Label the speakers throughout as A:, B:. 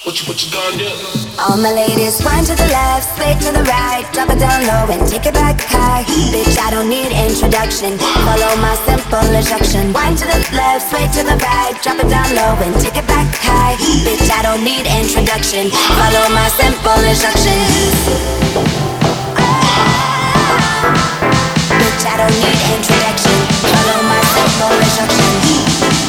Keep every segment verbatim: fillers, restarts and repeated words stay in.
A: What you, what you gonna do?
B: All my ladies, wind to the left, sway to the right, drop it down low and take it back high. Bitch, I don't need introduction. Follow my simple instruction. Wind to the left, sway to the right, drop it down low and take it back high. Bitch, I don't need introduction. Follow my simple instructions. Bitch, I don't need introduction. Follow my simple instructions.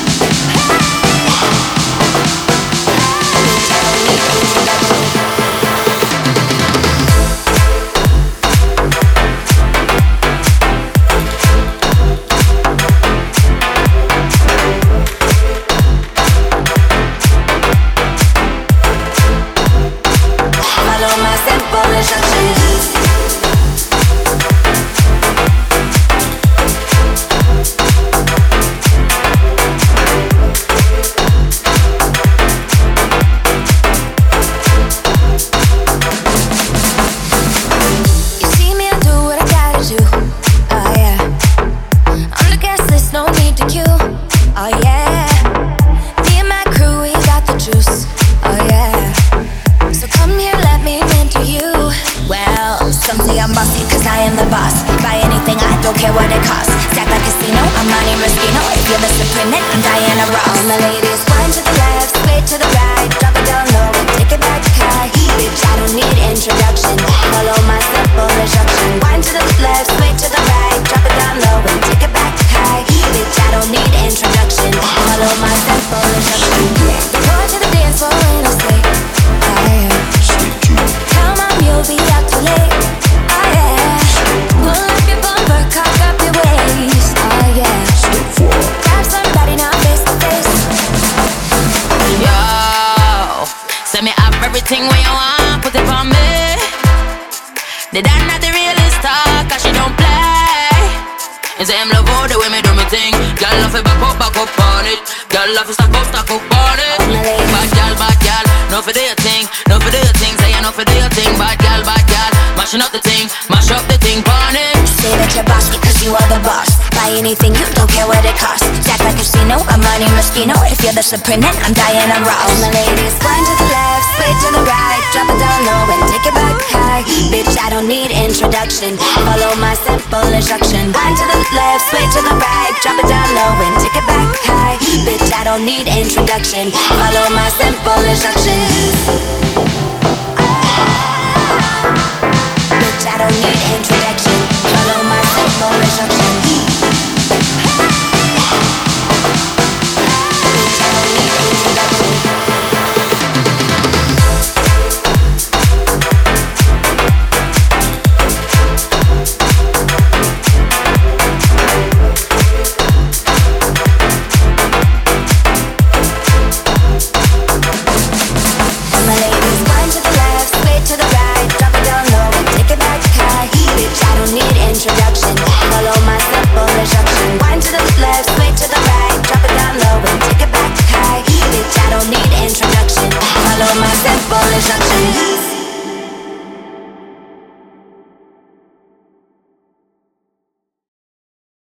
C: Supreme, I'm Diana Ross.
B: All my ladies, wind to the left, sway to the right, drop it down low and take it back high. Bitch, I don't need introduction. Follow my simple instruction. Wind to the left, sway to the right, drop it down low and take it back high. Bitch, I don't need introduction. Follow my simple